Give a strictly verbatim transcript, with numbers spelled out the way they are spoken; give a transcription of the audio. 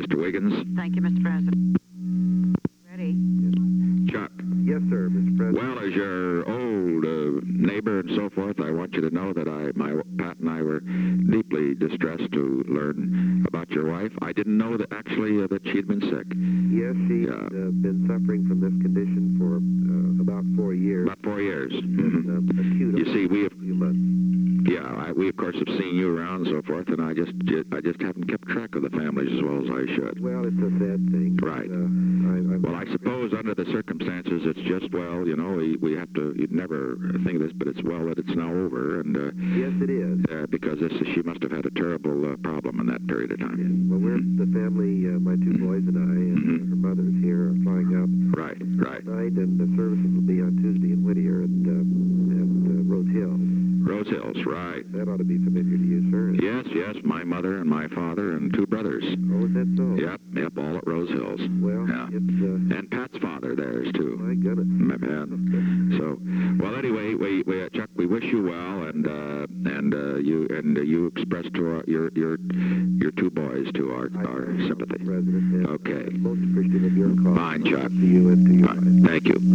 Mister Wiggins. Thank you, Mister President. Ready? Chuck. Yes, sir, Mister President. Well, as your old uh, neighbor and so forth, I want you to know that I, my Pat and I were deeply distressed to learn about your wife. I didn't know that actually uh, that she'd been sick. Yes, she's Yeah. uh, been suffering from this condition for uh, about four years. About four years. And, uh, acute You see, we have, a few months. yeah, I, we of course have seen you around and so forth, and I just, I just haven't kept track of the families as well as I should. Well, it's a sad thing. Right. Uh, I, I'm Well, I suppose under the circumstances, it's just, well, you know, we, we have to, you'd never think of this, but it's well that it's now over, and uh, Yes, it is. uh, because this, she must have had a terrible uh, problem in that period of time. Well, we're the family, uh, my two boys and I, and Mhm. her mother's here, are flying out Right, right. tonight, and the services will be on Tuesday in Whittier and uh, and uh, Rose Hill. Rose Hills, right. That ought to be familiar to you, sir. Yes, yes, my mother and my father and two brothers. Oh, is that so? Yep, yep, all at Rose Hills. Well, Yeah. it's uh, And Pat's father there's too. my goodness. And so, well, anyway, we, we uh, Chuck, we wish you well, and uh, and uh, you and uh, you expressed to our, your your your two boys to our I our thank you, sympathy. President, and Okay. I'm most appreciative of your call. Fine, Chuck. To you and to your All wife. right. Thank you.